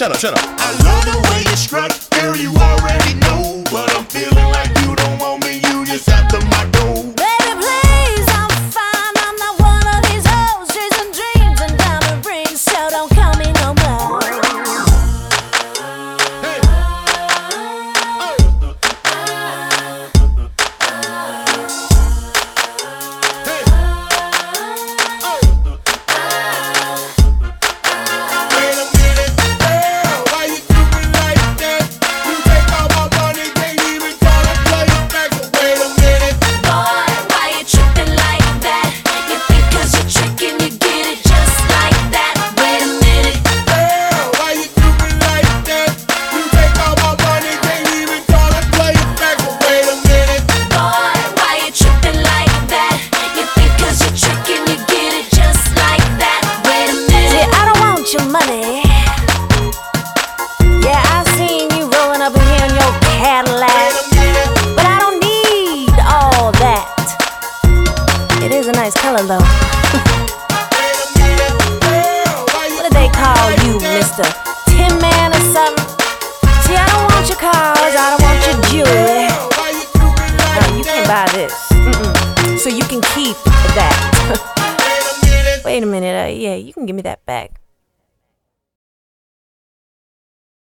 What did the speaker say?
Shut up, shut up. I love the way you strut, girl, you already know. But I'm feeling like you don't want me, you just after my dough. Baby, please, I'm fine. I'm not one of these hoes chasing dreams and diamond rings, so don't call me no more. Your money. Yeah, I seen you rolling up in here in your Cadillac, but I don't need all that. It is a nice color though. What do they call you, Mr. Tin Man or something? See, I don't want your cars, I don't want your jewelry. No, you can't buy this. So you can keep that. Wait a minute, yeah, you can give me that back.